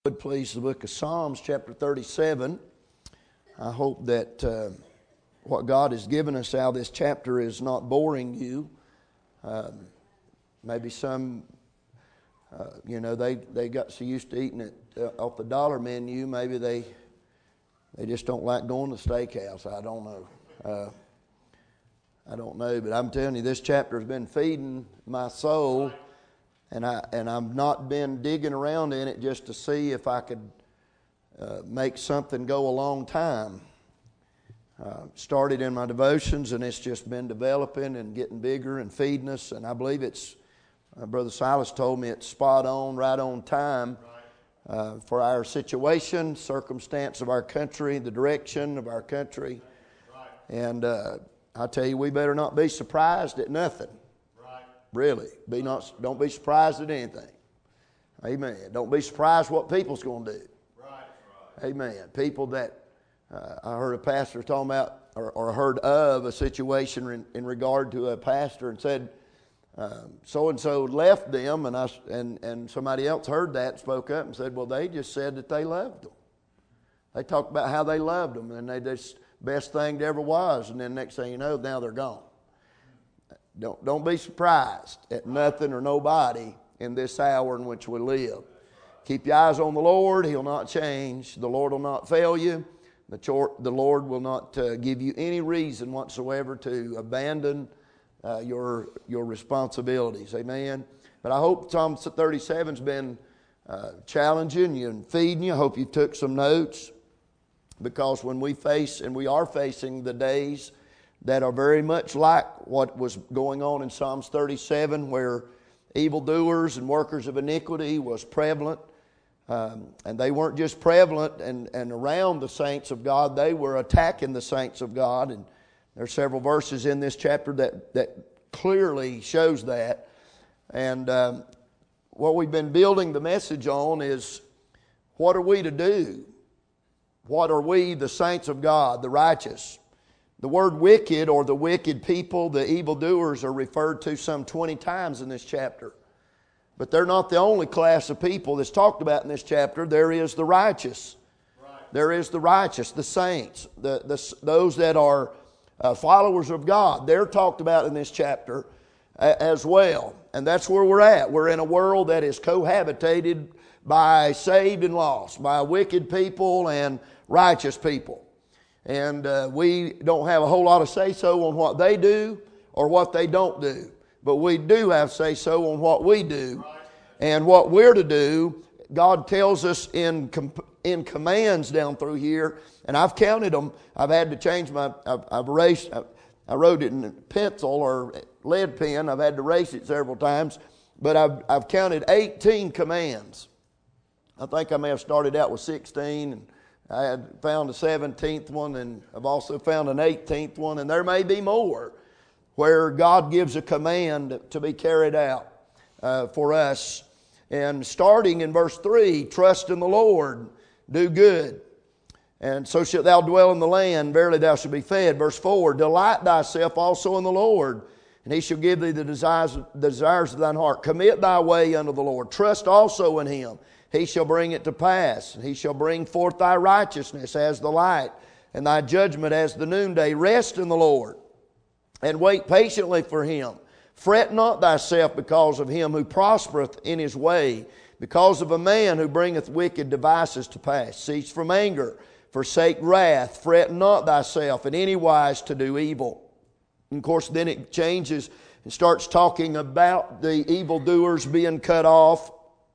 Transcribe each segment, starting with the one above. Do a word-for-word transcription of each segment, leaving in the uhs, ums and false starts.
Would please the book of Psalms chapter thirty-seven. I hope that uh, what God has given us out of this chapter is not boring you. Um, maybe some, uh, you know, they, they got so used to eating it uh, off the dollar menu. Maybe they they just don't like going to steakhouse. I don't know. Uh, I don't know, but I'm telling you, this chapter has been feeding my soul. And, I, and I've not been digging around in it just to see if I could uh, make something go a long time. Uh, started in my devotions, and it's just been developing and getting bigger and feeding us. And I believe it's, uh, Brother Silas told me it's spot on, right on time uh, for our situation, circumstance of our country, the direction of our country. And uh, I tell you, we better not be surprised at nothing. Really, be not. Don't be surprised at anything. Amen. Don't be surprised what people's going to do. Right, right. Amen. People that uh, I heard a pastor talking about, or, or heard of a situation in, in regard to a pastor, and said so and so left them, and I and and somebody else heard that, and spoke up and said, "Well, they just said that they loved them. They talked about how they loved them, and they just best thing that ever was, and then next thing you know, now they're gone." Don't, don't be surprised at nothing or nobody in this hour in which we live. Keep your eyes on the Lord. He'll not change. The Lord will not fail you. The, chor- the Lord will not uh, give you any reason whatsoever to abandon uh, your, your responsibilities. Amen. But I hope Psalm thirty-seven's been uh, challenging you and feeding you. I hope you took some notes, because when we face, and we are facing the days that are very much like what was going on in Psalms thirty-seven, where evildoers and workers of iniquity was prevalent. Um, and they weren't just prevalent and, and around the saints of God, they were attacking the saints of God. And there are several verses in this chapter that, that clearly shows that. And um, what we've been building the message on is, what are we to do? What are we, the saints of God, the righteous? The word wicked, or the wicked people, the evildoers, are referred to some twenty times in this chapter. But they're not the only class of people that's talked about in this chapter. There is the righteous. Right. There is the righteous, the saints, the, the, those that are uh, followers of God. They're talked about in this chapter uh, as well. And that's where we're at. We're in a world that is cohabitated by saved and lost, by wicked people and righteous people. And uh, we don't have a whole lot of say-so on what they do or what they don't do. But we do have say-so on what we do. And what we're to do, God tells us in com- in commands down through here. And I've counted them. I've had to change my, I've, I've erased, I, I wrote it in pencil or lead pen. I've had to erase it several times. But I've, I've counted eighteen commands. I think I may have started out with sixteen, and I had found a seventeenth one, and I've also found an eighteenth one, and there may be more where God gives a command to be carried out uh, for us. And starting in verse three, trust in the Lord, do good, and so shalt thou dwell in the land, verily thou shalt be fed. Verse four, delight thyself also in the Lord, and He shall give thee the desires, the desires of thine heart. Commit thy way unto the Lord, trust also in Him. He shall bring it to pass. He shall bring forth thy righteousness as the light, and thy judgment as the noonday. Rest in the Lord, and wait patiently for Him. Fret not thyself because of him who prospereth in his way, because of a man who bringeth wicked devices to pass. Cease from anger, forsake wrath. Fret not thyself in any wise to do evil. And of course, then it changes and starts talking about the evildoers being cut off.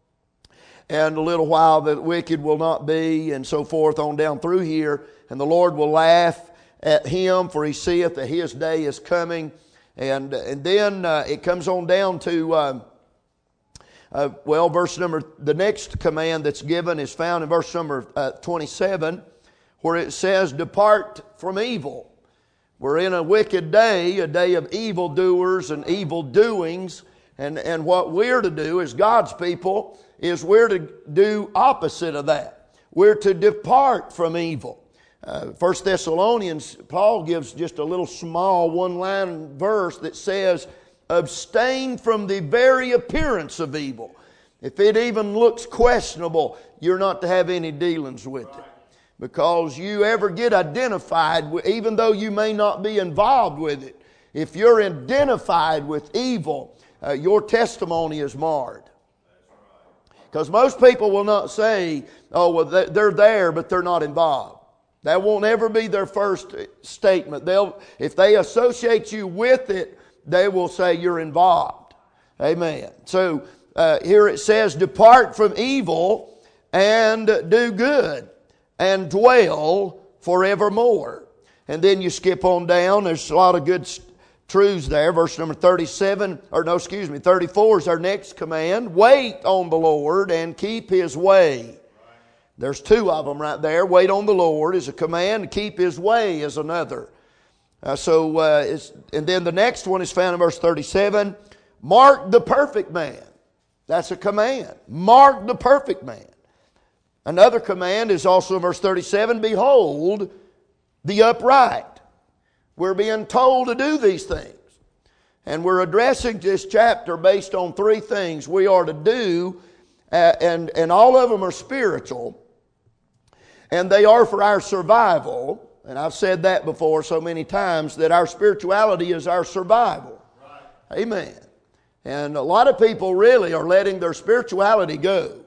And a little while the wicked will not be, and so forth on down through here. And the Lord will laugh at him, for He seeth that his day is coming. And and then uh, it comes on down to, uh, uh, well, verse number, the next command that's given is found in verse number uh, twenty-seven, where it says, depart from evil. We're in a wicked day, a day of evildoers and evil doings. And, and what we're to do as God's people is we're to do opposite of that. We're to depart from evil. Uh, First Thessalonians, Paul gives just a little small one-line verse that says, abstain from the very appearance of evil. If it even looks questionable, you're not to have any dealings with it. Because you ever get identified with, even though you may not be involved with it, if you're identified with evil, uh, your testimony is marred. Because most people will not say, oh, well, they're there, but they're not involved. That won't ever be their first statement. They'll, if they associate you with it, they will say you're involved. Amen. So uh, here it says, depart from evil and do good, and dwell forevermore. And then you skip on down. There's a lot of good truths there. Verse number thirty-seven, or no, excuse me, thirty-four is our next command. Wait on the Lord and keep His way. There's two of them right there. Wait on the Lord is a command. Keep His way is another. Uh, so, uh, it's, and then the next one is found in verse thirty-seven. Mark the perfect man. That's a command. Mark the perfect man. Another command is also in verse thirty-seven. Behold the upright. We're being told to do these things. And we're addressing this chapter based on three things we are to do. Uh, and, and all of them are spiritual. And they are for our survival. And I've said that before so many times, that our spirituality is our survival. Right. Amen. And a lot of people really are letting their spirituality go.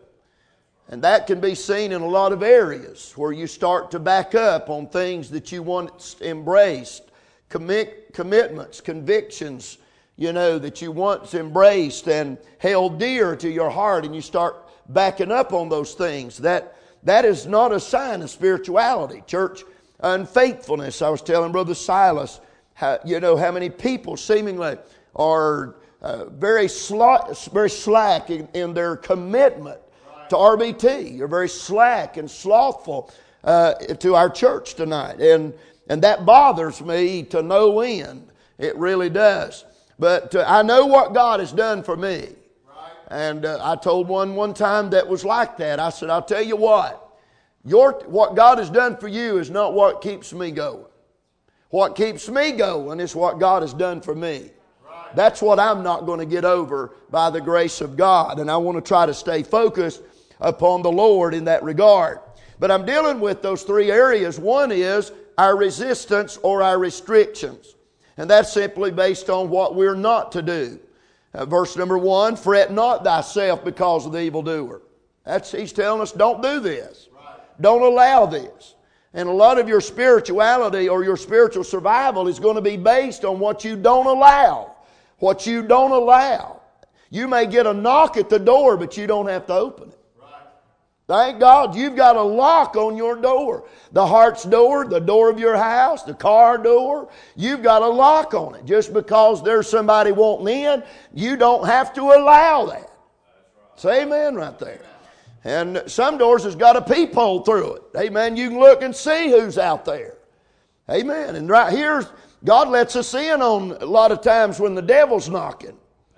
And that can be seen in a lot of areas where you start to back up on things that you once embraced. Commit, commitments, convictions, you know, that you once embraced and held dear to your heart, and you start backing up on those things. That, that is not a sign of spirituality. Church unfaithfulness. I was telling Brother Silas, how, you know, how many people seemingly are uh, very, sl- very slack in, in their commitment to R B T. You're very slack and slothful uh, to our church tonight. And and that bothers me to no end. It really does. But uh, I know what God has done for me. Right. And uh, I told one one time that was like that. I said, I'll tell you what. Your, what God has done for you is not what keeps me going. What keeps me going is what God has done for me. Right. That's what I'm not going to get over by the grace of God. And I want to try to stay focused upon the Lord in that regard. But I'm dealing with those three areas. One is our resistance or our restrictions. And that's simply based on what we're not to do. Uh, verse number one, fret not thyself because of the evildoer. That's, he's telling us, don't do this. Right. Don't allow this. And a lot of your spirituality or your spiritual survival is going to be based on what you don't allow. What you don't allow. You may get a knock at the door, but you don't have to open it. Thank God you've got a lock on your door. The heart's door, the door of your house, the car door. You've got a lock on it. Just because there's somebody wanting in, you don't have to allow that. Say amen right there. And some doors has got a peephole through it. Amen. You can look and see who's out there. Amen. And right here, God lets us in on a lot of times when the devil's knocking.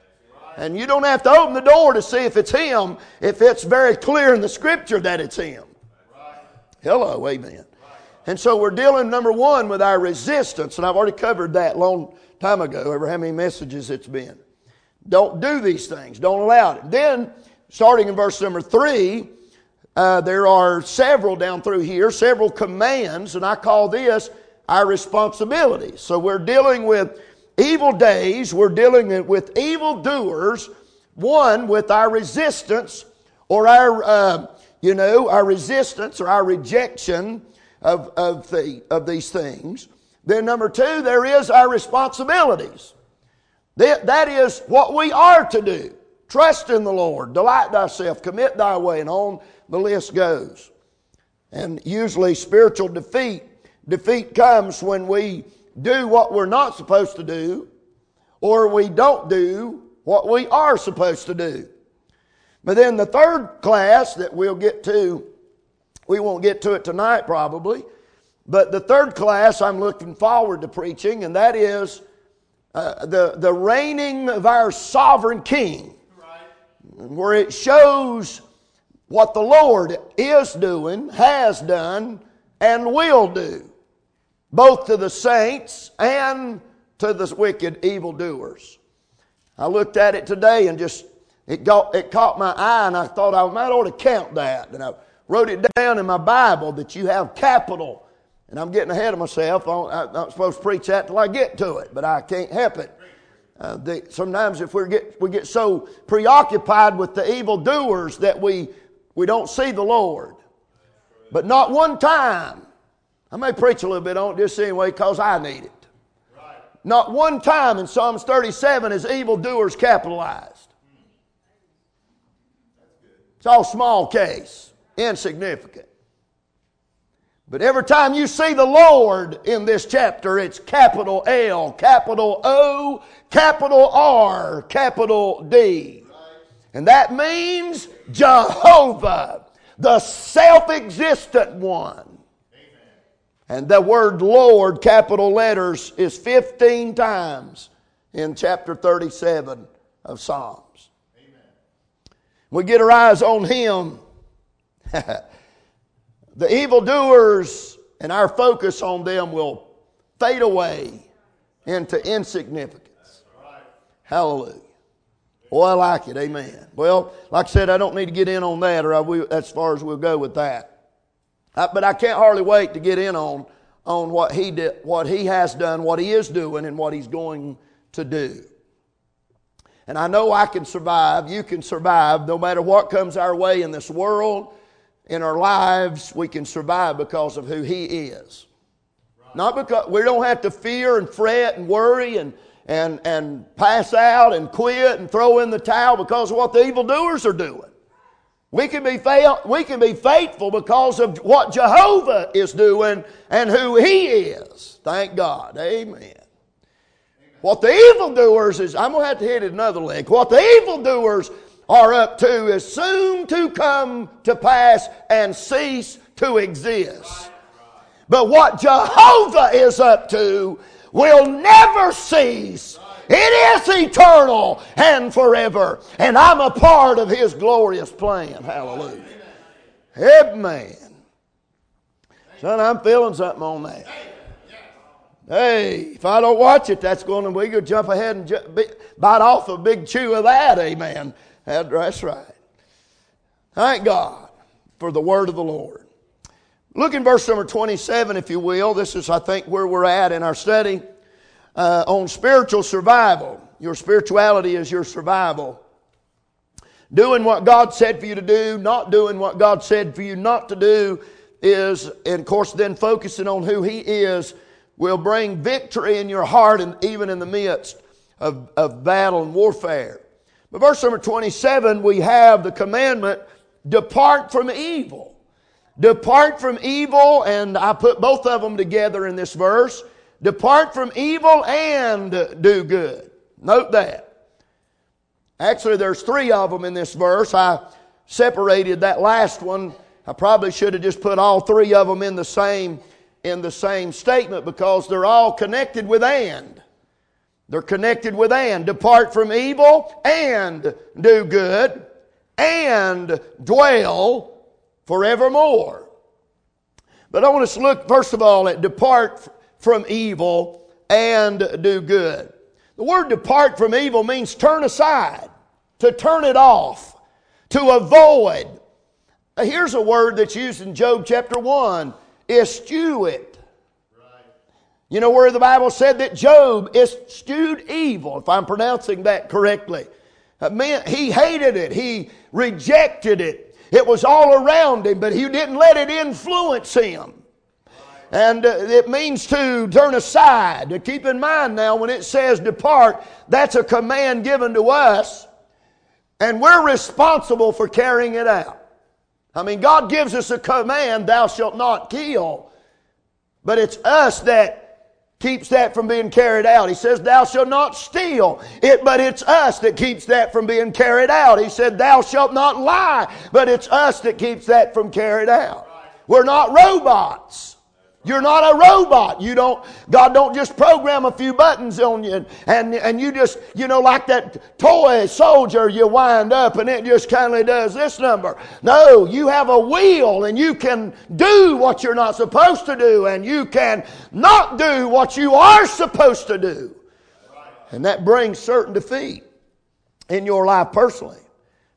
And you don't have to open the door to see if it's him, if it's very clear in the Scripture that it's him. Right. Hello, amen. Right. And so we're dealing, number one, with our resistance. And I've already covered that a long time ago, over how many messages it's been. Don't do these things. Don't allow it. Then, starting in verse number three, uh, there are several down through here, several commands, and I call this our responsibilities. So we're dealing with evil days, we're dealing with evildoers, one, with our resistance or our, uh, you know, our resistance or our rejection of, of, the, of these things. Then number two, there is our responsibilities. That, that is what we are to do. Trust in the Lord, delight thyself, commit thy way, and on the list goes. And usually spiritual defeat, defeat comes when we do what we're not supposed to do, or we don't do what we are supposed to do. But then the third class that we'll get to, we won't get to it tonight probably, but the third class I'm looking forward to preaching, and that is uh, the, the reigning of our sovereign King, right, where it shows what the Lord is doing, has done, and will do, both to the saints and to the wicked evildoers. I looked at it today and just It, got, it caught my eye, and I thought I might ought to count that. And I wrote it down in my Bible that you have capital. And I'm getting ahead of myself. I'm not supposed to preach that till I get to it, but I can't help it. Uh, the, sometimes if we get we get so preoccupied with the evildoers that we we don't see the Lord. But not one time. I may preach a little bit on it just anyway because I need it. Right. Not one time in Psalms thirty-seven is evildoers capitalized. It's all small case, insignificant. But every time you see the Lord in this chapter, it's capital L, capital O, capital R, capital D. And that means Jehovah, the self-existent one. And the word Lord, capital letters, is fifteen times in chapter thirty-seven of Psalms. Amen. We get our eyes on Him. The evildoers and our focus on them will fade away into insignificance. Hallelujah. Oh, I like it. Amen. Well, like I said, I don't need to get in on that, or I will, as far as we'll go with that. Uh, but I can't hardly wait to get in on, on what he did, what he has done, what he is doing, and what he's going to do. And I know I can survive. You can survive no matter what comes our way in this world. In our lives, we can survive because of who He is. Right. Not because we don't have to fear and fret and worry and, and, and pass out and quit and throw in the towel because of what the evildoers are doing. We can be fail, we can be faithful because of what Jehovah is doing and who He is. Thank God. Amen. Amen. What the evildoers is, I'm going to have to hit it another leg. What the evildoers are up to is soon to come to pass and cease to exist. But what Jehovah is up to will never cease. It is eternal and forever. And I'm a part of His glorious plan. Hallelujah. Amen. Son, I'm feeling something on that. Hey, if I don't watch it, that's going to, we could jump ahead and ju- bite off a big chew of that. Amen. That's right. Thank God for the word of the Lord. Look in verse number twenty-seven, if you will. This is, I think, where we're at in our study uh, on spiritual survival. Your spirituality is your survival. Doing what God said for you to do, not doing what God said for you not to do is, and of course, then focusing on who He is will bring victory in your heart and even in the midst of, of battle and warfare. But verse number twenty-seven, we have the commandment, depart from evil. Depart from evil, and I put both of them together in this verse. Depart from evil and do good. Note that. Actually, there's three of them in this verse. I separated that last one. I probably should have just put all three of them in the same, in the same statement because they're all connected with and. They're connected with and. Depart from evil and do good and dwell forevermore. But I want us to look first of all at depart from evil and do good. The word depart from evil means turn aside, to turn it off, to avoid. Here's a word that's used in Job chapter one, eschew it. You know where the Bible said that Job eschewed evil, if I'm pronouncing that correctly. It meant he hated it. He rejected it. It was all around him, but he didn't let it influence him. And uh, it means to turn aside. To keep in mind now, when it says depart, that's a command given to us, and we're responsible for carrying it out. I mean, God gives us a command, thou shalt not kill, but it's us that keeps that from being carried out. He says, thou shalt not steal. It, but it's us that keeps that from being carried out. He said, thou shalt not lie. But it's us that keeps that from carried out. We're not robots. You're not a robot. You don't, God don't just program a few buttons on you and, and, and you just, you know, like that toy soldier, you wind up and it just kind of does this number. No, you have a wheel and you can do what you're not supposed to do and you can not do what you are supposed to do. And that brings certain defeat in your life personally.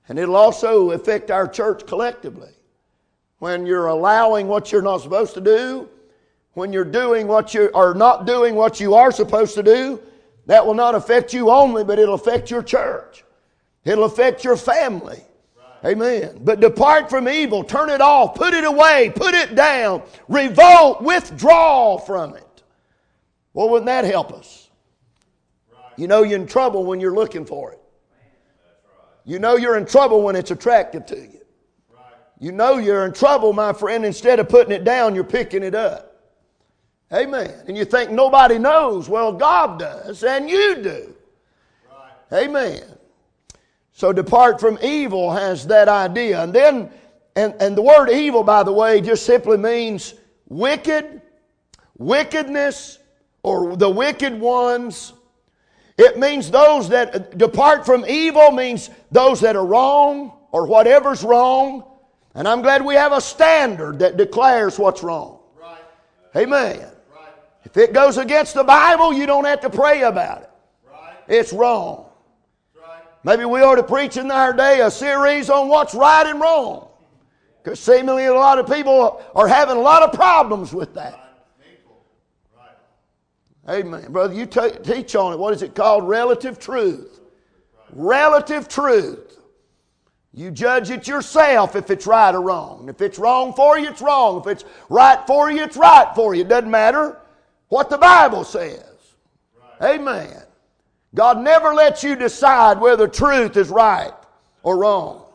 And it'll also affect our church collectively. When you're allowing what you're not supposed to do, when you're doing what you are not doing what you are supposed to do, that will not affect you only, but it'll affect your church. It'll affect your family. Right. Amen. But depart from evil, turn it off, put it away, put it down, revolt, withdraw from it. Well, wouldn't that help us? Right. You know you're in trouble when you're looking for it. That's right. You know you're in trouble when it's attractive to you. Right. You know you're in trouble, my friend, instead of putting it down, you're picking it up. Amen. And you think nobody knows. Well, God does, and you do. Right. Amen. So depart from evil has that idea. And then, and, and the word evil, by the way, just simply means wicked, wickedness, or the wicked ones. It means those that depart from evil means those that are wrong or whatever's wrong. And I'm glad we have a standard that declares what's wrong. Right. Amen. Right. If it goes against the Bible, you don't have to pray about it. Right. It's wrong. Maybe we ought to preach in our day a series on what's right and wrong. Because seemingly a lot of people are having a lot of problems with that. Amen. Brother, you t- teach on it. What is it called? Relative truth. Relative truth. You judge it yourself if it's right or wrong. If it's wrong for you, it's wrong. If it's right for you, it's right for you. It doesn't matter what the Bible says. Amen. God never lets you decide whether truth is right or wrong.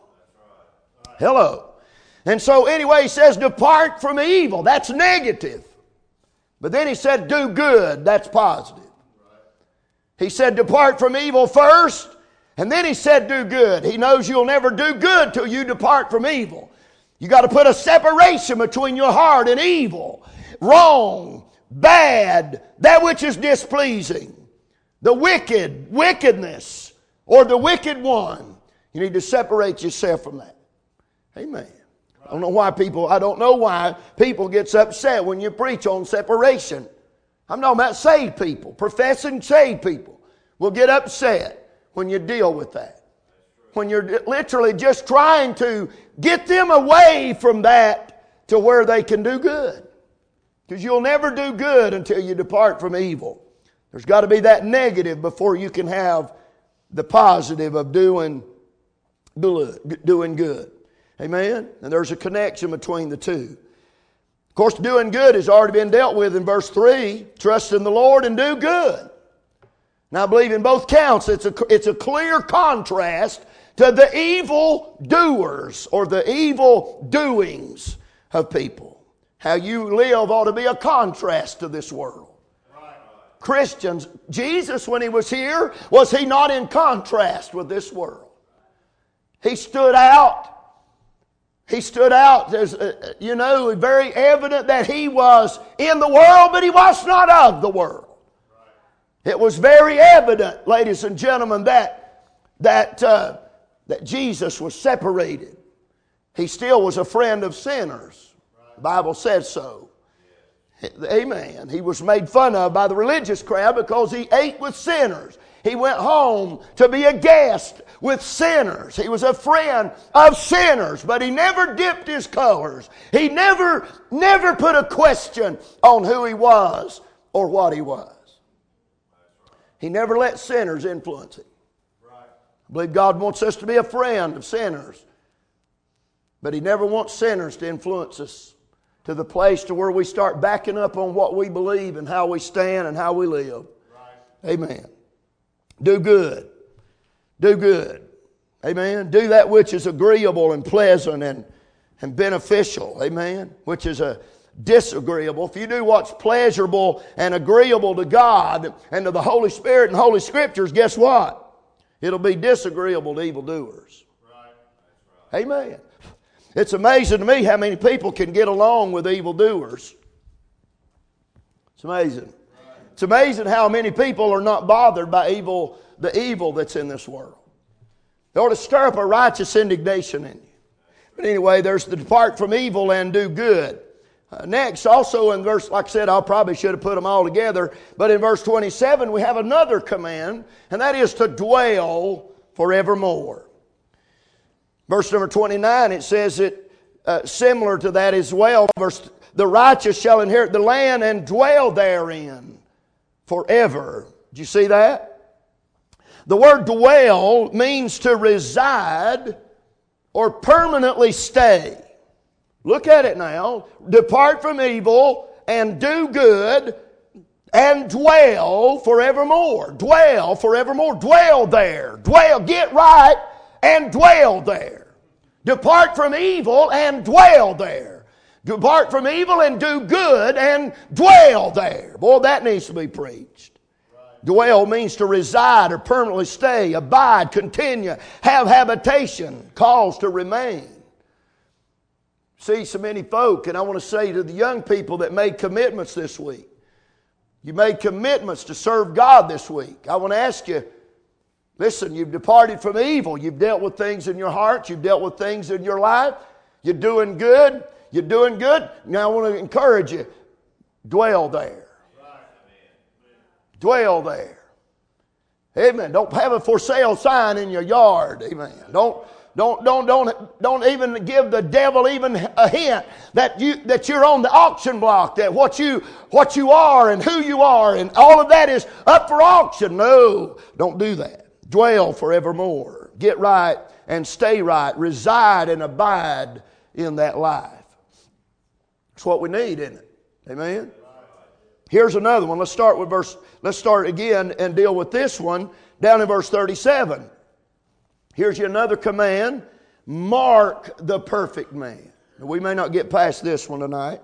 Hello. And so anyway, he says, depart from evil. That's negative. But then he said, do good. That's positive. He said, depart from evil first. And then he said, do good. He knows you'll never do good till you depart from evil. You got to put a separation between your heart and evil. Wrong, bad, that which is displeasing. The wicked, wickedness, or the wicked one. You need to separate yourself from that. Amen. I don't know why people, I don't know why people gets upset when you preach on separation. I'm talking about saved people, professing saved people will get upset when you deal with that. When you're literally just trying to get them away from that to where they can do good. Because you'll never do good until you depart from evil. There's got to be that negative before you can have the positive of doing, doing good. Amen? And there's a connection between the two. Of course, doing good has already been dealt with in verse three. Trust in the Lord and do good. Now I believe in both counts it's a, it's a clear contrast to the evil doers or the evil doings of people. How you live ought to be a contrast to this world. Christians, Jesus, when he was here, was he not in contrast with this world? He stood out. He stood out. There's, uh, you know, very evident that he was in the world, but he was not of the world. It was very evident, ladies and gentlemen, that that uh, that Jesus was separated. He still was a friend of sinners. The Bible says so. Amen. He was made fun of by the religious crowd because he ate with sinners. He went home to be a guest with sinners. He was a friend of sinners, but he never dipped his colors. He never, never put a question on who he was or what he was. He never let sinners influence him. I believe God wants us to be a friend of sinners, but he never wants sinners to influence us to the place to where we start backing up on what we believe and how we stand and how we live. Right. Amen. Do good. Do good. Amen. Do that which is agreeable and pleasant and, and beneficial. Amen. Which is a disagreeable. If you do what's pleasurable and agreeable to God and to the Holy Spirit and Holy Scriptures, guess what? It'll be disagreeable to evildoers. Right. That's right. Amen. It's amazing to me how many people can get along with evildoers. It's amazing. It's amazing how many people are not bothered by evil, the evil that's in this world. They ought to stir up a righteous indignation in you. But anyway, there's the depart from evil and do good. Uh, next, also in verse, like I said, I probably should have put them all together. But in verse twenty-seven, we have another command, and that is to dwell forevermore. Verse number twenty-nine, it says it uh, similar to that as well. Verse, the righteous shall inherit the land and dwell therein forever. Did you see that? The word dwell means to reside or permanently stay. Look at it now. Depart from evil and do good and dwell forevermore. Dwell forevermore. Dwell there. Dwell. Get right and dwell there. Depart from evil and dwell there. Depart from evil and do good and dwell there. Boy, that needs to be preached. Right. Dwell means to reside or permanently stay, abide, continue, have habitation, cause to remain. See so many folk, and I want to say to the young people that made commitments this week, you made commitments to serve God this week. I want to ask you, listen, you've departed from evil. You've dealt with things in your heart. You've dealt with things in your life. You're doing good. You're doing good. Now I want to encourage you, dwell there. Dwell there. Amen. Don't have a for sale sign in your yard. Amen. Don't Don't, don't, don't, don't even give the devil even a hint that you that you're on the auction block, that what you what you are and who you are and all of that is up for auction. No, don't do that. Dwell forevermore. Get right and stay right. Reside and abide in that life. That's what we need, isn't it? Amen. Here's another one. Let's start with verse. Let's start again and deal with this one down in verse thirty-seven. Here's you another command. Mark the perfect man. We may not get past this one tonight.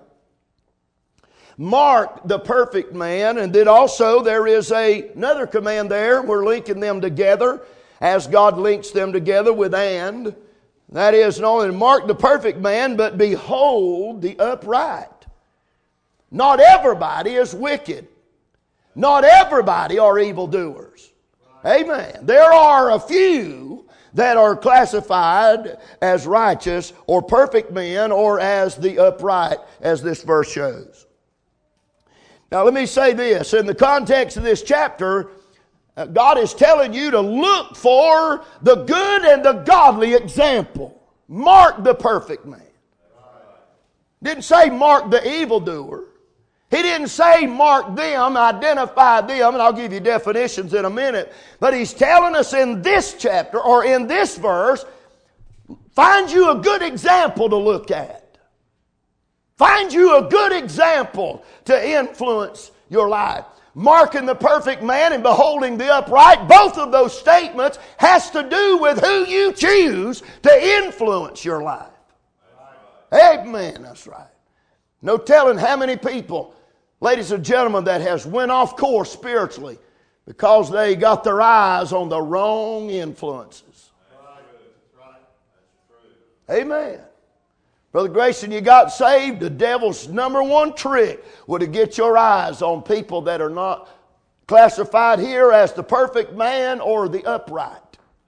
Mark the perfect man. And then also there is a, another command there. We're linking them together as God links them together with and. That is not only mark the perfect man, but behold the upright. Not everybody is wicked. Not everybody are evildoers. Amen. There are a few that are classified as righteous or perfect men or as the upright, as this verse shows. Now let me say this. In the context of this chapter, God is telling you to look for the good and the godly example. Mark the perfect man. Didn't say mark the evildoer. He didn't say mark them, identify them, and I'll give you definitions in a minute. But he's telling us in this chapter, or in this verse, find you a good example to look at. Find you a good example to influence your life. Marking the perfect man and beholding the upright, both of those statements has to do with who you choose to influence your life. Amen, that's right. No telling how many people, ladies and gentlemen, that has went off course spiritually because they got their eyes on the wrong influences. Amen. Brother Grayson, you got saved. The devil's number one trick would to get your eyes on people that are not classified here as the perfect man or the upright.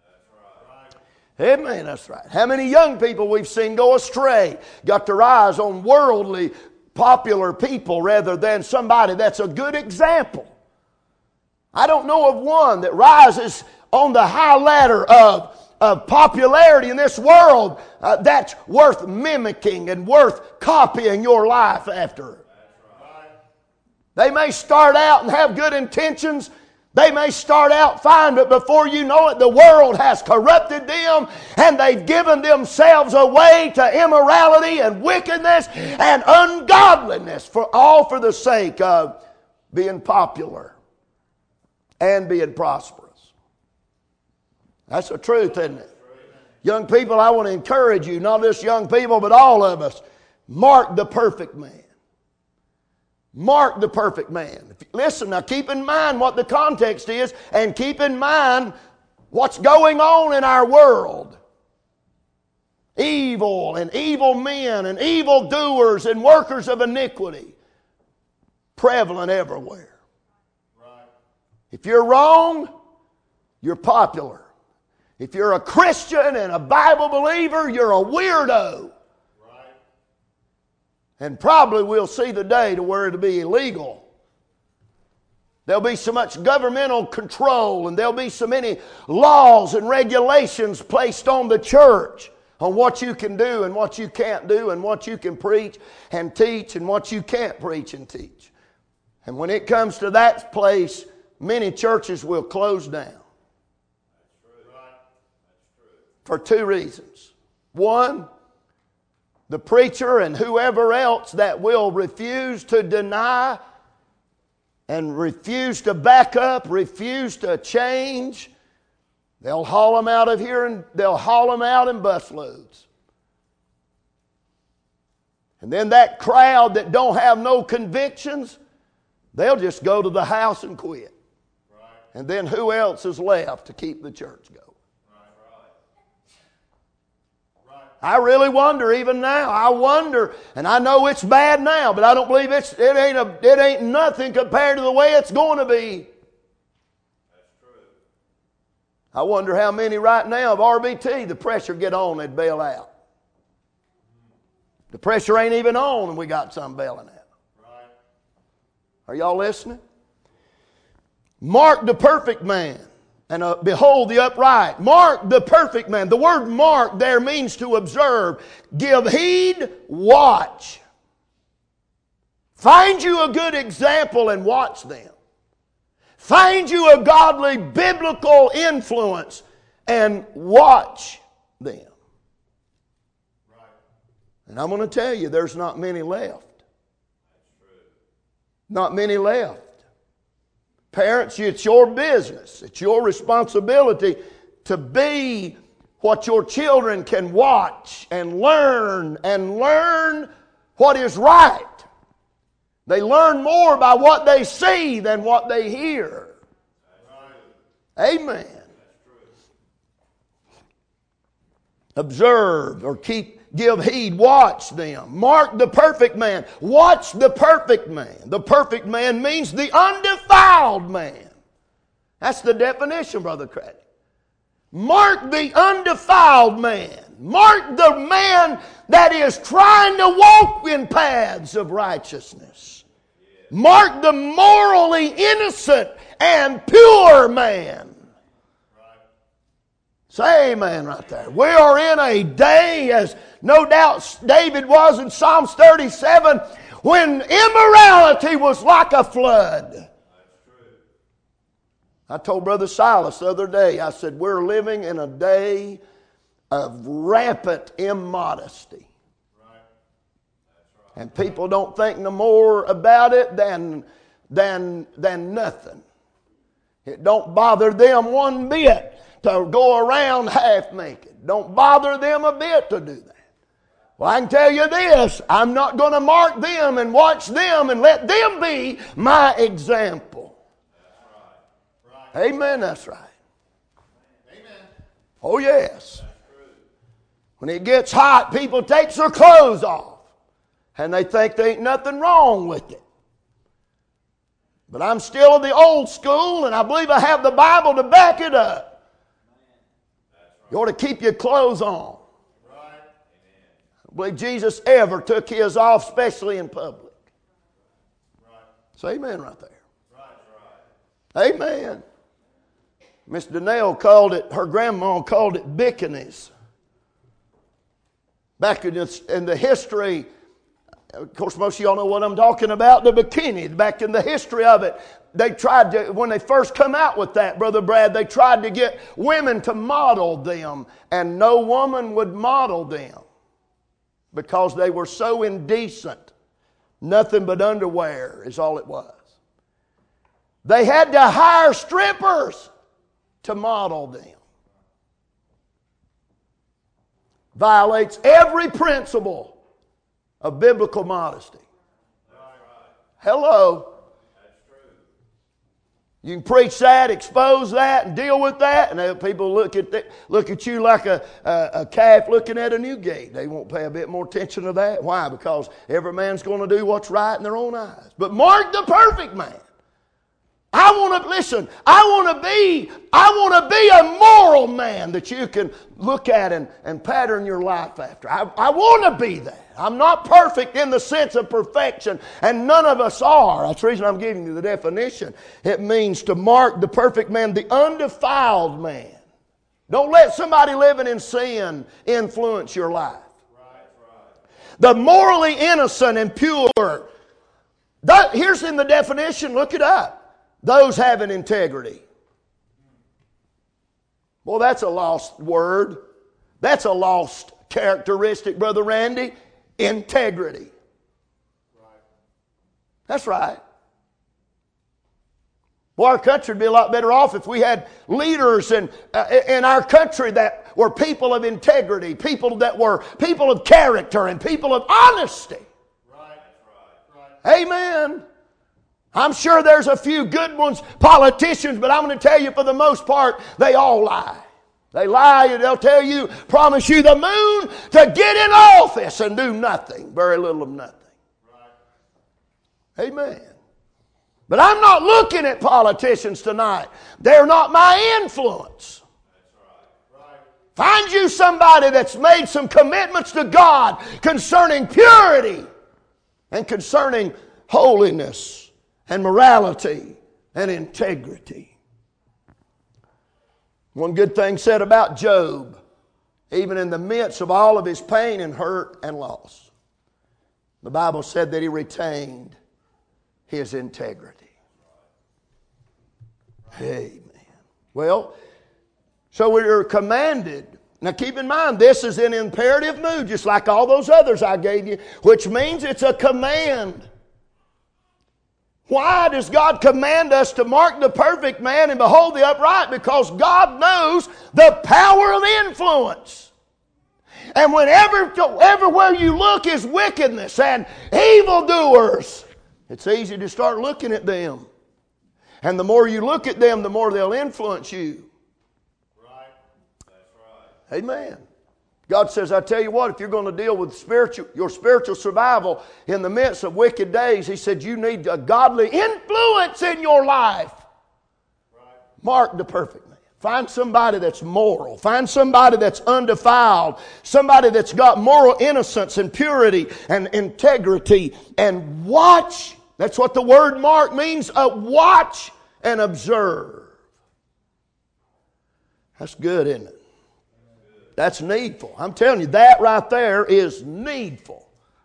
Amen, that's right. How many young people we've seen go astray, got their eyes on worldly, popular people rather than somebody that's a good example. I don't know of one that rises on the high ladder of, of popularity in this world uh, that's worth mimicking and worth copying your life after. They may start out and have good intentions. They may start out fine, but before you know it, the world has corrupted them and they've given themselves away to immorality and wickedness and ungodliness, for all for the sake of being popular and being prosperous. That's the truth, isn't it? Young people, I want to encourage you, not just young people, but all of us, mark the perfect man. Mark the perfect man. Listen, now keep in mind what the context is and keep in mind what's going on in our world. Evil and evil men and evil doers and workers of iniquity prevalent everywhere. Right. If you're wrong, you're popular. If you're a Christian and a Bible believer, you're a weirdo. And probably we'll see the day to where it'll be illegal. There'll be so much governmental control and there'll be so many laws and regulations placed on the church on what you can do and what you can't do and what you can preach and teach and what you can't preach and teach. And when it comes to that place, many churches will close down. For two reasons. One, the preacher and whoever else that will refuse to deny and refuse to back up, refuse to change, they'll haul them out of here and they'll haul them out in busloads. And then that crowd that don't have no convictions, they'll just go to the house and quit. Right. And then who else is left to keep the church going? I really wonder even now. I wonder, and I know it's bad now, but I don't believe it's it ain't a it ain't nothing compared to the way it's going to be. That's true. I wonder how many right now of R B T the pressure get on, they'd bail out. The pressure ain't even on, and we got some bailing out. Right. Are y'all listening? Mark the perfect man. And uh, behold the upright. Mark the perfect man. The word mark there means to observe. Give heed, watch. Find you a good example and watch them. Find you a godly biblical influence and watch them. Right. And I'm going to tell you, there's not many left. That's true. Not many left. Parents, it's your business. It's your responsibility to be what your children can watch and learn and learn what is right. They learn more by what they see than what they hear. Amen. Observe or keep Give heed, watch them. Mark the perfect man. Watch the perfect man. The perfect man means the undefiled man. That's the definition, Brother Craddock. Mark the undefiled man. Mark the man that is trying to walk in paths of righteousness. Mark the morally innocent and pure man. Say amen right there. We are in a day, as no doubt David was in Psalms thirty-seven, when immorality was like a flood. That's true. I told Brother Silas the other day, I said, we're living in a day of rampant immodesty. Right. That's right. And people don't think no more about it than, than, than nothing. It don't bother them one bit to go around half naked. Don't bother them a bit to do that. Well, I can tell you this, I'm not going to mark them and watch them and let them be my example. That's right. Right. Amen, that's right. Amen. Oh yes. When it gets hot, people take their clothes off and they think there ain't nothing wrong with it. But I'm still of the old school, and I believe I have the Bible to back it up. You ought to keep your clothes on. Right. I believe Jesus ever took his off, especially in public. Right. Say amen right there. Right, right. Amen. Miss Donnell called it, her grandma called it bikinis. Back in, this, in the history, of course most of y'all know what I'm talking about, the bikini. Back in the history of it, they tried to, when they first come out with that, Brother Brad, they tried to get women to model them, and no woman would model them because they were so indecent. Nothing but underwear is all it was. They had to hire strippers to model them. Violates every principle of biblical modesty. Hello. You can preach that, expose that, and deal with that, and people look at the, look at you like a, a, a calf looking at a new gate. They won't pay a bit more attention to that. Why? Because every man's going to do what's right in their own eyes. But mark the perfect man. I want to, listen, I want to be, I want to be a moral man that you can look at and, and pattern your life after. I, I want to be that. I'm not perfect in the sense of perfection, and none of us are. That's the reason I'm giving you the definition. It means to mark the perfect man, the undefiled man. Don't let somebody living in sin influence your life. The morally innocent and pure. That, here's in the definition, look it up. Those having integrity. Well, that's a lost word. That's a lost characteristic, Brother Randy. Integrity. That's right. Well, our country would be a lot better off if we had leaders in, uh, in our country that were people of integrity, people that were people of character and people of honesty. Right, right, right. Amen. I'm sure there's a few good ones, politicians, but I'm going to tell you for the most part, they all lie. They lie and they'll tell you, promise you the moon to get in office and do nothing, very little of nothing. Right. Amen. But I'm not looking at politicians tonight. They're not my influence. That's right. Right. Find you somebody that's made some commitments to God concerning purity and concerning holiness and morality and integrity. One good thing said about Job, even in the midst of all of his pain and hurt and loss, the Bible said that he retained his integrity. Amen. Well, so we are commanded. Now keep in mind, this is in imperative mood, just like all those others I gave you, which means it's a command. Why does God command us to mark the perfect man and behold the upright? Because God knows the power of influence. And whenever, everywhere you look is wickedness and evildoers, it's easy to start looking at them. And the more you look at them, the more they'll influence you. Right. That's right. Amen. God says, I tell you what, if you're going to deal with spiritual, your spiritual survival in the midst of wicked days, He said you need a godly influence in your life. Right. Mark the perfect man. Find somebody that's moral. Find somebody that's undefiled. Somebody that's got moral innocence and purity and integrity. And watch. That's what the word mark means. Uh, watch and observe. That's good, isn't it? That's needful. I'm telling you, that right there is needful.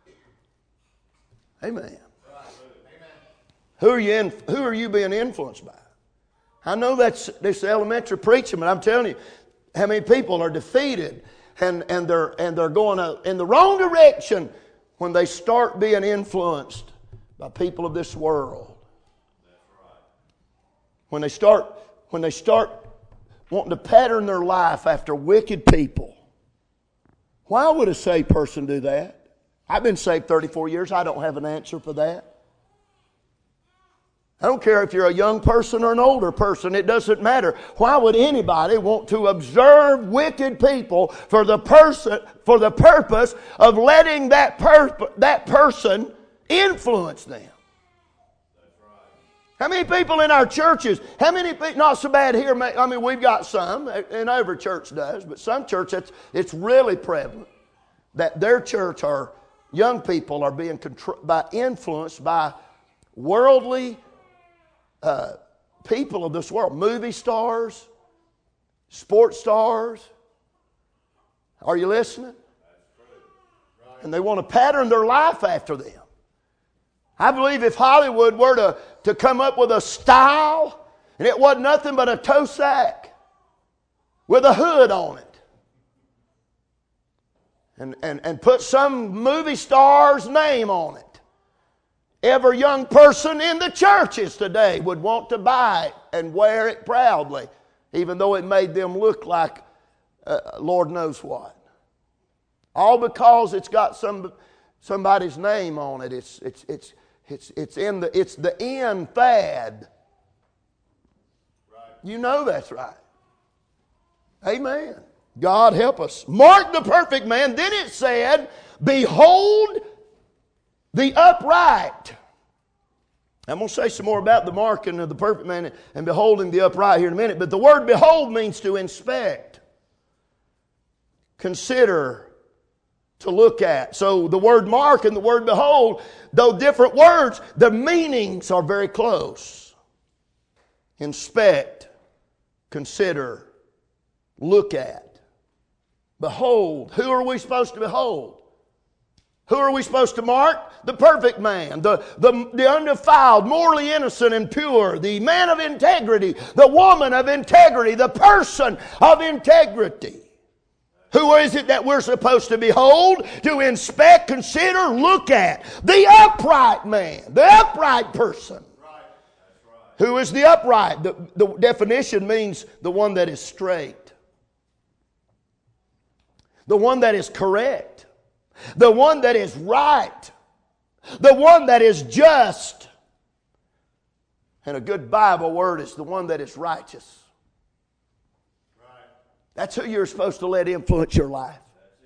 Amen. Who are you in, who are you being influenced by? I know that's this elementary preaching, but I'm telling you, how many people are defeated and, and they're and they're going in the wrong direction when they start being influenced by people of this world. When they start when they start wanting to pattern their life after wicked people. Why would a saved person do that? I've been saved thirty-four years. I don't have an answer for that. I don't care if you're a young person or an older person. It doesn't matter. Why would anybody want to observe wicked people for the person for the purpose of letting that per- that person influence them? How many people in our churches, how many people, not so bad here, I mean, we've got some, and every church does, but some churches, it's really prevalent that their church or young people are being contro- by influenced by worldly uh, people of this world, movie stars, sports stars. Are you listening? And they want to pattern their life after them. I believe if Hollywood were to, to come up with a style, and it wasn't nothing but a toe sack with a hood on it, and, and, and put some movie star's name on it, every young person in the churches today would want to buy it and wear it proudly, even though it made them look like uh, Lord knows what. All because it's got some somebody's name on it. It's it's it's it's it's in the it's the in fad. Right. You know that's right. Amen. God help us. Mark the perfect man. Then it said, behold the upright. I'm going to say some more about the marking of the perfect man and beholding the upright here in a minute. But the word behold means to inspect, consider, to look at. So the word mark and the word behold, though different words, the meanings are very close. Inspect, consider, look at. Behold. Who are we supposed to behold? Who are we supposed to mark? The perfect man, the, the, the undefiled, morally innocent and pure, the man of integrity, the woman of integrity, the person of integrity. Who is it that we're supposed to behold, to inspect, consider, look at? The upright man, the upright person. Right. That's right. Who is the upright? The, the definition means the one that is straight, the one that is correct, the one that is right, the one that is just. And a good Bible word is the one that is righteous. That's who you're supposed to let influence your life.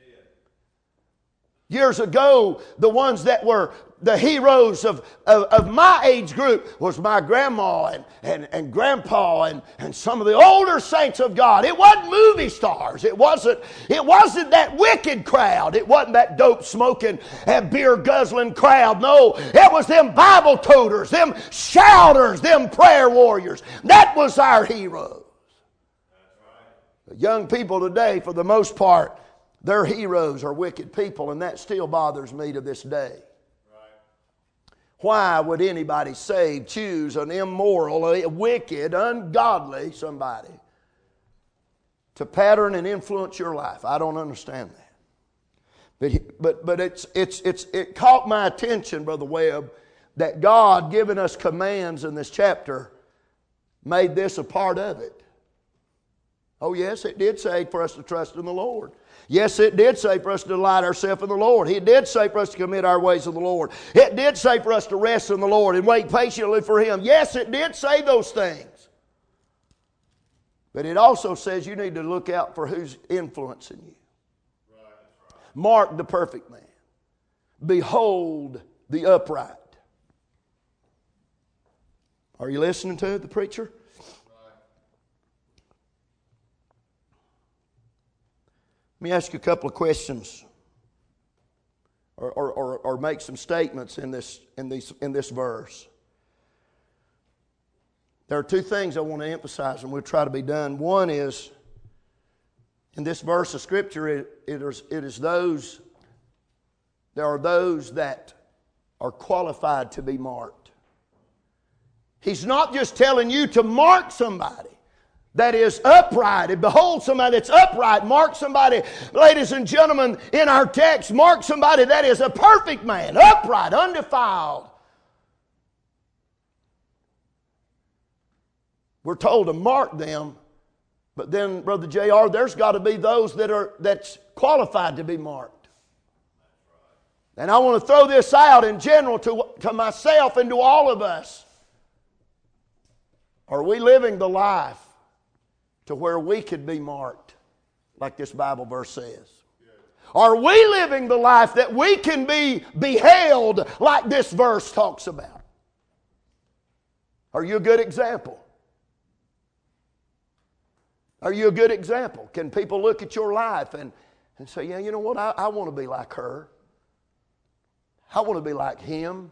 Years ago, the ones that were the heroes of, of, of my age group was my grandma and, and, and grandpa and, and some of the older saints of God. It wasn't movie stars. It wasn't, it wasn't that wicked crowd. It wasn't that dope smoking and beer guzzling crowd. No, it was them Bible toters, them shouters, them prayer warriors. That was our heroes. Young people today, for the most part, their heroes are wicked people, and that still bothers me to this day. Right. Why would anybody saved choose an immoral, a wicked, ungodly somebody to pattern and influence your life? I don't understand that. But but but it's it's it's it caught my attention, Brother Webb, that God, giving us commands in this chapter, made this a part of it. Oh, yes, it did say for us to trust in the Lord. Yes, it did say for us to delight ourselves in the Lord. It did say for us to commit our ways to the Lord. It did say for us to rest in the Lord and wait patiently for Him. Yes, it did say those things. But it also says you need to look out for who's influencing you. Right, right. Mark the perfect man. Behold the upright. Are you listening to the preacher? Let me ask you a couple of questions, or, or, or, or make some statements in this, in, these, in this verse. There are two things I want to emphasize, and we'll try to be done. One is, in this verse of Scripture, it, it, is, it is those, there are those that are qualified to be marked. He's not just telling you to mark somebody that is upright. And behold somebody that's upright. Mark somebody, ladies and gentlemen, in our text, mark somebody that is a perfect man, upright, undefiled. We're told to mark them, but then, Brother J R, there's got to be those that are that's qualified to be marked. And I want to throw this out in general to, to myself and to all of us. Are we living the life to where we could be marked, like this Bible verse says? Are we living the life that we can be beheld like this verse talks about? Are you a good example? Are you a good example? Can people look at your life and, and say, yeah, you know what, I, I want to be like her. I want to be like him.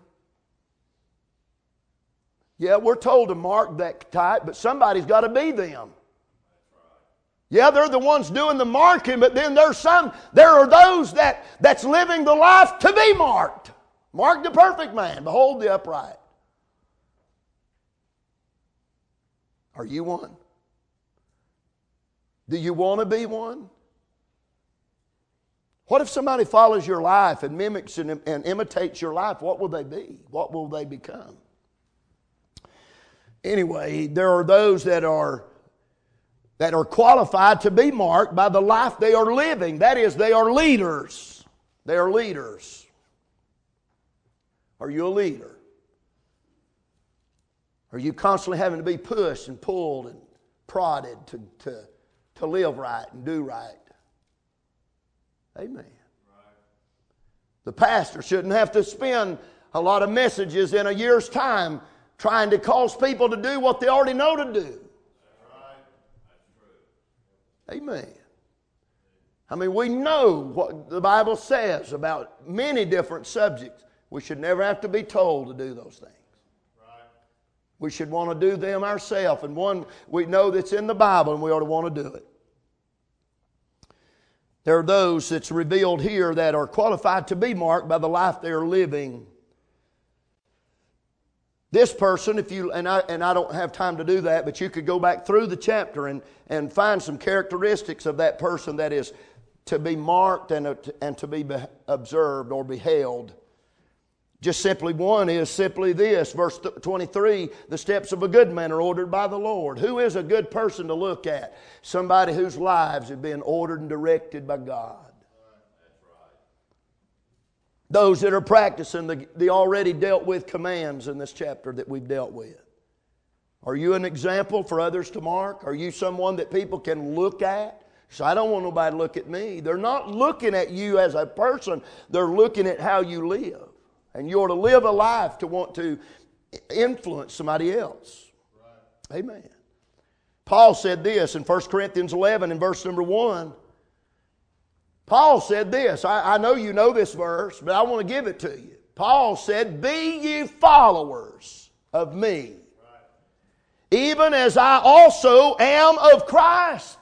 Yeah, we're told to mark that type, but somebody's got to be them. Yeah, they're the ones doing the marking, but then there's some, there are those that, that's living the life to be marked. Mark the perfect man. Behold the upright. Are you one? Do you want to be one? What if somebody follows your life and mimics and, and imitates your life? What will they be? What will they become? Anyway, there are those that are that are qualified to be marked by the life they are living. That is, they are leaders. They are leaders. Are you a leader? Are you constantly having to be pushed and pulled and prodded to, to, to live right and do right? Amen. The pastor shouldn't have to spend a lot of messages in a year's time trying to cause people to do what they already know to do. Amen. I mean, we know what the Bible says about many different subjects. We should never have to be told to do those things. Right. We should want to do them ourselves. And one we know that's in the Bible, and we ought to want to do it. There are those that's revealed here that are qualified to be marked by the life they're living. This person, if you and I and I don't have time to do that, but you could go back through the chapter and, and find some characteristics of that person that is to be marked and, and to be observed or beheld. Just simply one is simply this, verse twenty-three, the steps of a good man are ordered by the Lord. Who is a good person to look at? Somebody whose lives have been ordered and directed by God. Those that are practicing the, the already dealt with commands in this chapter that we've dealt with. Are you an example for others to mark? Are you someone that people can look at? So I don't want nobody to look at me. They're not looking at you as a person. They're looking at how you live. And you ought to live a life to want to influence somebody else. Right. Amen. Paul said this in First Corinthians eleven in verse number one. Paul said this. I, I know you know this verse, but I want to give it to you. Paul said, "Be ye followers of me, even as I also am of Christ."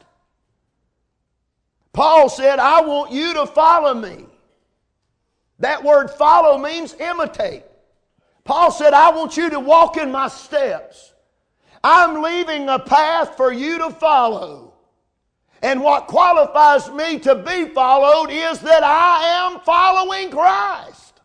Paul said, "I want you to follow me." That word follow means imitate. Paul said, "I want you to walk in my steps. I'm leaving a path for you to follow. And what qualifies me to be followed is that I am following Christ."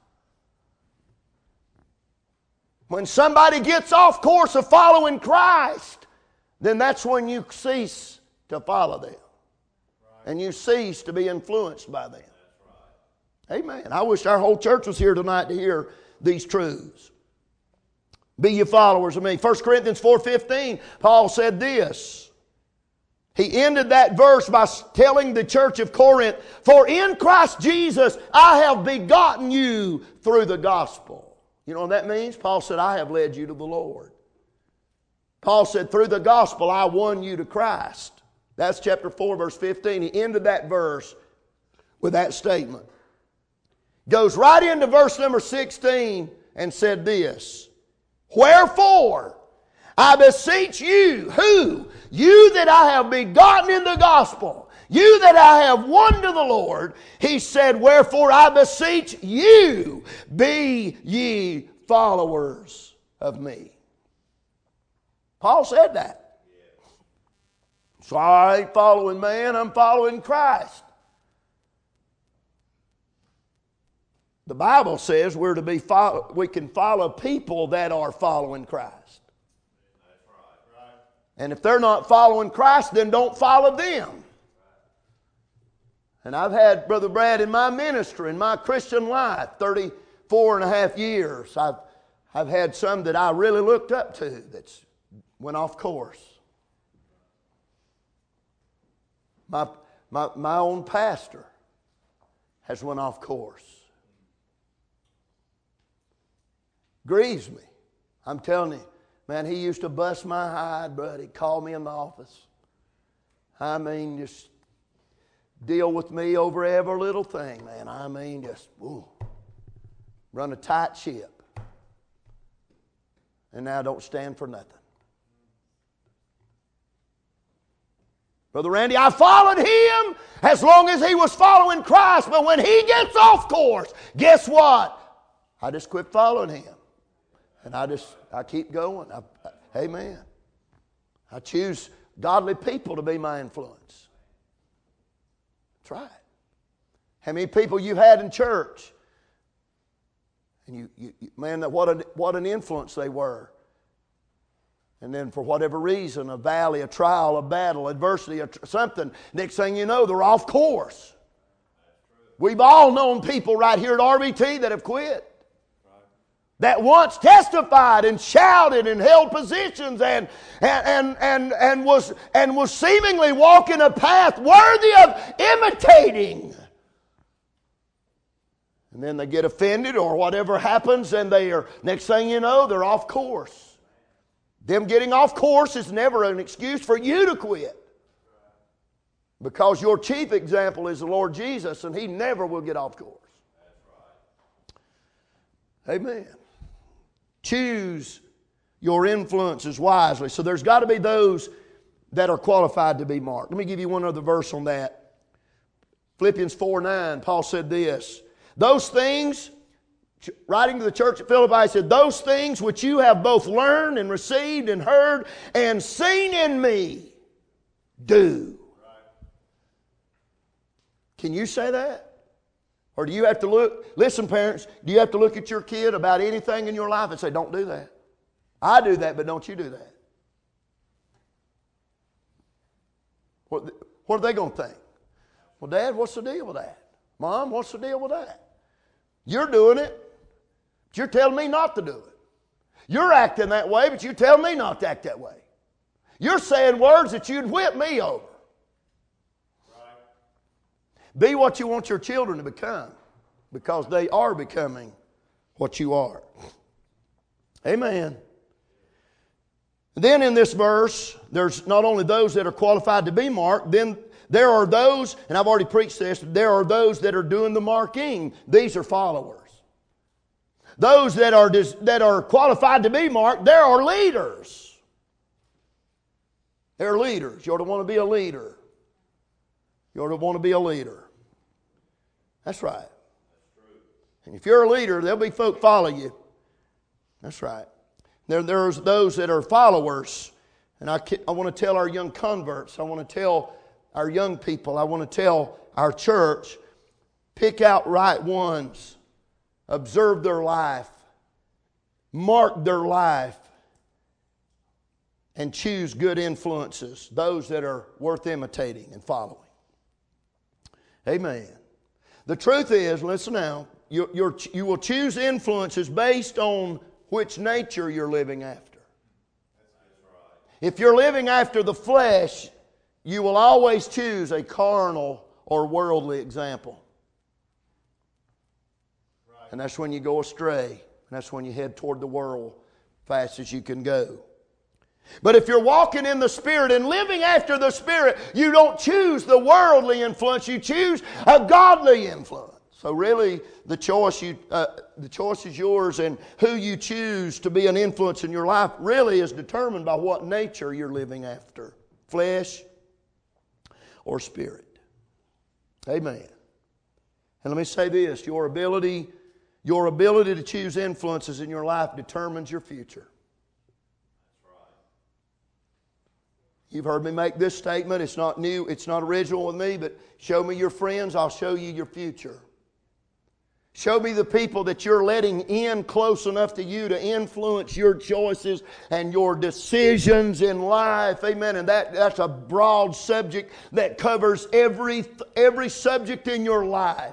When somebody gets off course of following Christ, then that's when you cease to follow them. And you cease to be influenced by them. Amen. I wish our whole church was here tonight to hear these truths. Be ye followers of me. First Corinthians four fifteen, Paul said this. He ended that verse by telling the church of Corinth, "For in Christ Jesus I have begotten you through the gospel." You know what that means? Paul said, "I have led you to the Lord." Paul said, "Through the gospel I won you to Christ." That's chapter four, verse fifteen. He ended that verse with that statement. Goes right into verse number sixteen and said this. "Wherefore, I beseech you," who? "You that I have begotten in the gospel, you that I have won to the Lord." He said, "Wherefore I beseech you, be ye followers of me." Paul said that. So I ain't following man, I'm following Christ. The Bible says we're to be follow, we can follow people that are following Christ. That's right, right. And if they're not following Christ, then don't follow them. And I've had Brother Brad in my ministry, in my Christian life, thirty-four and a half years. I've, I've had some that I really looked up to that went off course. My, my, my own pastor has went off course. Grieves me. I'm telling you, man, he used to bust my hide, but he'd call me in the office. I mean, just deal with me over every little thing, man. I mean, just ooh, run a tight ship. And now don't stand for nothing. Brother Randy, I followed him as long as he was following Christ, but when he gets off course, guess what? I just quit following him. And I just, I keep going. I, I, amen. I choose godly people to be my influence. That's right. How many people you had in church? And you, you, you man, what an, what an influence they were. And then for whatever reason, a valley, a trial, a battle, adversity, a, something, next thing you know, they're off course. We've all known people right here at R B T that have quit. That once testified and shouted and held positions and, and, and, and, and, was, and was seemingly walking a path worthy of imitating. And then they get offended or whatever happens and they are, next thing you know, they're off course. Them getting off course is never an excuse for you to quit. Because your chief example is the Lord Jesus and He never will get off course. Amen. Choose your influences wisely. So there's got to be those that are qualified to be marked. Let me give you one other verse on that. Philippians four nine, Paul said this, those things, writing to the church at Philippi, he said, those things which you have both learned and received and heard and seen in me, do. Can you say that? Or do you have to look, listen parents, do you have to look at your kid about anything in your life and say, don't do that? I do that, but don't you do that. What, what are they going to think? Well, Dad, what's the deal with that? Mom, what's the deal with that? You're doing it, but you're telling me not to do it. You're acting that way, but you tell me not to act that way. You're saying words that you'd whip me over. Right. Be what you want your children to become, because they are becoming what you are. Amen. And then in this verse, there's not only those that are qualified to be marked, then there are those, and I've already preached this, there are those that are doing the marking. These are followers. Those that are, that are qualified to be marked, there are leaders. They're leaders. You ought to want to be a leader. You ought to want to be a leader. That's right. And if you're a leader, there'll be folk follow you. That's right. There, there's those that are followers. And I, I want to tell our young converts, I want to tell our young people, I want to tell our church, pick out right ones, observe their life, mark their life, and choose good influences, those that are worth imitating and following. Amen. The truth is, listen now, you, you're, you will choose influences based on which nature you're living after. If you're living after the flesh, you will always choose a carnal or worldly example. Right. And that's when you go astray. And that's when you head toward the world fast as you can go. But if you're walking in the Spirit and living after the Spirit, you don't choose the worldly influence. You choose a godly influence. So really, the choice you uh, the choice is yours, and who you choose to be an influence in your life really is determined by what nature you're living after, flesh or spirit. Amen. And let me say this: your ability, your ability to choose influences in your life determines your future. That's right. You've heard me make this statement. It's not new. It's not original with me. But show me your friends, I'll show you your future. Show me the people that you're letting in close enough to you to influence your choices and your decisions in life. Amen. And that, that's a broad subject that covers every, every subject in your life.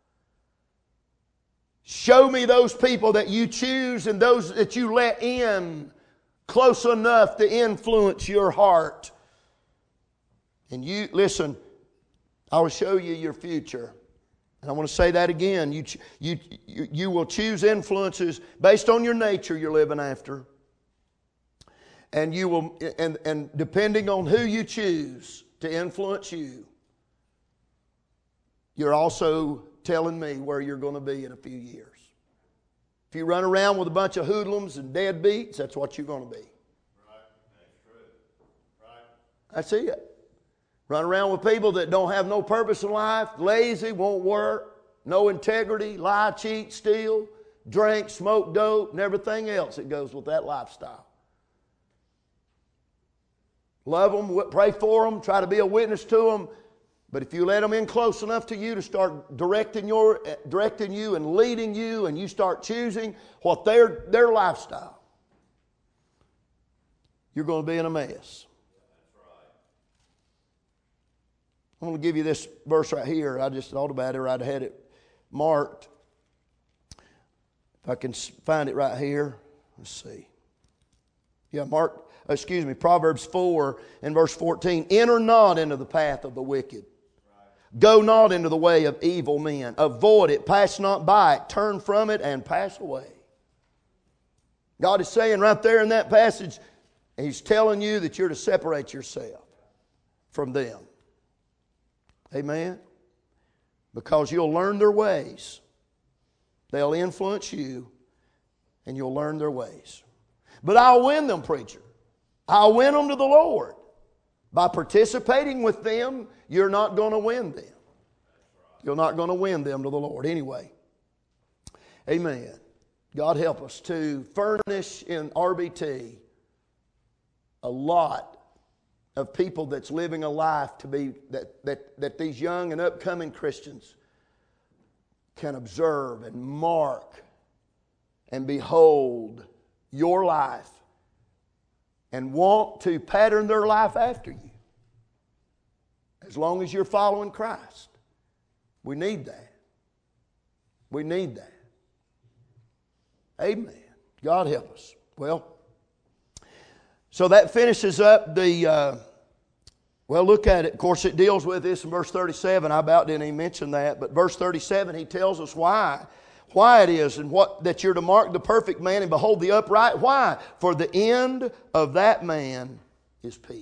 Show me those people that you choose and those that you let in close enough to influence your heart. And you, listen, I will show you your future. And I want to say that again. You, you, you will choose influences based on your nature you're living after. And you will, and, and depending on who you choose to influence you, you're also telling me where you're going to be in a few years. If you run around with a bunch of hoodlums and deadbeats, that's what you're going to be. Right. That's true. Right. That's it. Run around with people that don't have no purpose in life, lazy, won't work, no integrity, lie, cheat, steal, drink, smoke dope, and everything else that goes with that lifestyle. Love them, pray for them, try to be a witness to them. But if you let them in close enough to you to start directing your, directing you and leading you, and you start choosing what their, their lifestyle, you're going to be in a mess. I'm going to give you this verse right here. I just thought about it. I had it marked. If I can find it right here. Let's see. Yeah, Mark, excuse me, Proverbs four and verse fourteen. Enter not into the path of the wicked. Go not into the way of evil men. Avoid it. Pass not by it. Turn from it and pass away. God is saying right there in that passage, He's telling you that you're to separate yourself from them. Amen? Because you'll learn their ways. They'll influence you, and you'll learn their ways. But I'll win them, preacher. I'll win them to the Lord. By participating with them, you're not going to win them. You're not going to win them to the Lord anyway. Amen. God help us to furnish in R B T a lot of people that's living a life to be that, that, that these young and upcoming Christians can observe and mark and behold your life and want to pattern their life after you. As long as you're following Christ. We need that. We need that. Amen. God help us. Well, so that finishes up the, uh, well, look at it. Of course, it deals with this in verse thirty-seven. I about didn't even mention that. But verse thirty-seven, he tells us why. Why it is and what that you're to mark the perfect man and behold the upright. Why? For the end of that man is peace.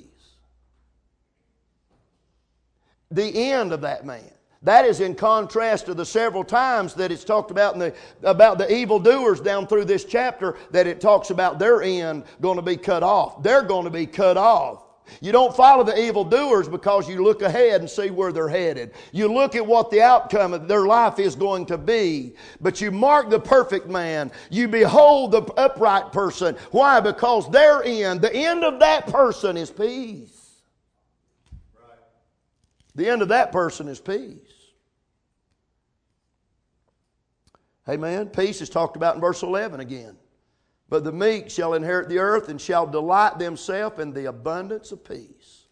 The end of that man. That is in contrast to the several times that it's talked about in the, about the evildoers down through this chapter, that it talks about their end going to be cut off. They're going to be cut off. You don't follow the evildoers because you look ahead and see where they're headed. You look at what the outcome of their life is going to be. But you mark the perfect man. You behold the upright person. Why? Because their end, the end of that person is peace. The end of that person is peace. Amen. Peace is talked about in verse eleven again. But the meek shall inherit the earth and shall delight themselves in the abundance of peace.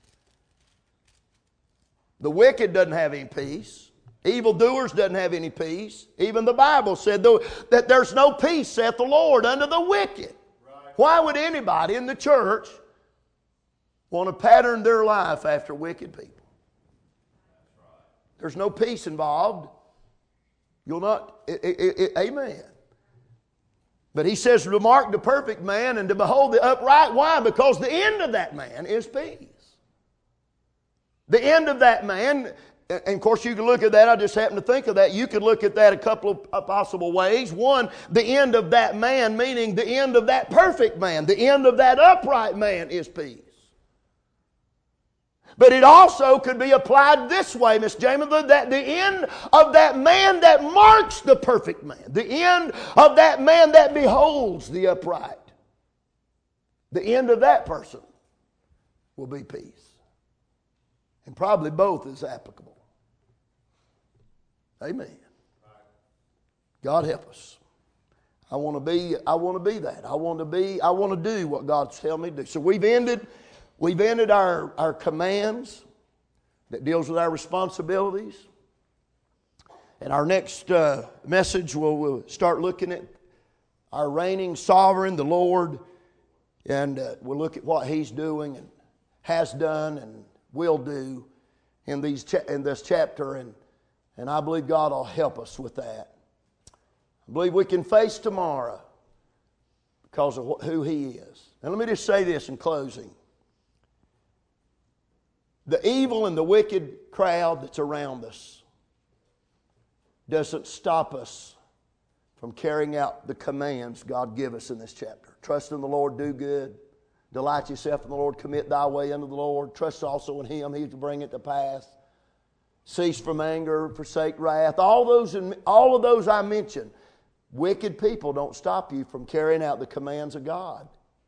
The wicked doesn't have any peace. Evildoers doesn't have any peace. Even the Bible said that there's no peace, saith the Lord, unto the wicked. Right. Why would anybody in the church want to pattern their life after wicked people? There's no peace involved. You'll not, it, it, it, amen. But he says to mark the perfect man and to behold the upright. Why? Because the end of that man is peace. The end of that man, and of course you can look at that, I just happened to think of that. You could look at that a couple of possible ways. One, the end of that man, meaning the end of that perfect man. The end of that upright man is peace. But it also could be applied this way, Miss Jamin, that the end of that man that marks the perfect man, the end of that man that beholds the upright, the end of that person will be peace. And probably both is applicable. Amen. God help us. I want to be, I want to be that. I want to be, I want to do what God's telling me to do. So we've ended We've ended our, our commands that deals with our responsibilities. And our next uh, message, we'll, we'll start looking at our reigning sovereign, the Lord. And uh, we'll look at what He's doing and has done and will do in, these cha- in this chapter. And, and I believe God will help us with that. I believe we can face tomorrow because of who He is. And let me just say this in closing. The evil and the wicked crowd that's around us doesn't stop us from carrying out the commands God give us in this chapter. Trust in the Lord, do good. Delight yourself in the Lord, commit thy way unto the Lord. Trust also in Him, He will bring it to pass. Cease from anger, forsake wrath. All those, all of those I mentioned, wicked people don't stop you from carrying out the commands of God.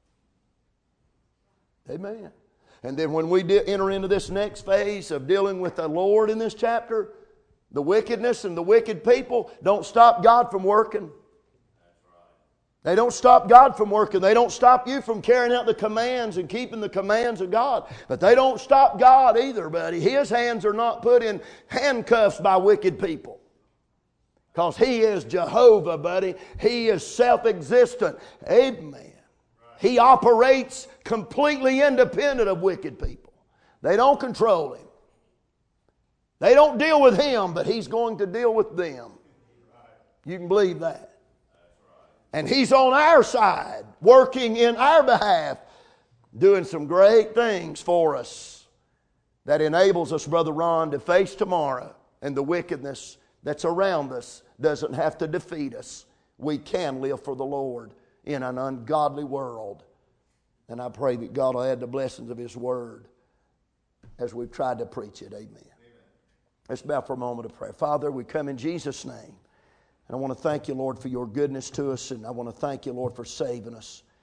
Amen. And then when we enter into this next phase of dealing with the Lord in this chapter, the wickedness and the wicked people don't stop God from working. They don't stop God from working. They don't stop you from carrying out the commands and keeping the commands of God. But they don't stop God either, buddy. His hands are not put in handcuffs by wicked people. Because He is Jehovah, buddy. He is self-existent. Amen. He operates completely independent of wicked people. They don't control Him. They don't deal with Him, but He's going to deal with them. You can believe that. And He's on our side, working in our behalf, doing some great things for us that enables us, Brother Ron, to face tomorrow. And the wickedness that's around us doesn't have to defeat us. We can live for the Lord in an ungodly world. And I pray that God will add the blessings of His Word as we've tried to preach it. Amen. Amen. Let's bow for a moment of prayer. Father, we come in Jesus' name. And I want to thank you, Lord, for your goodness to us. And I want to thank you, Lord, for saving us.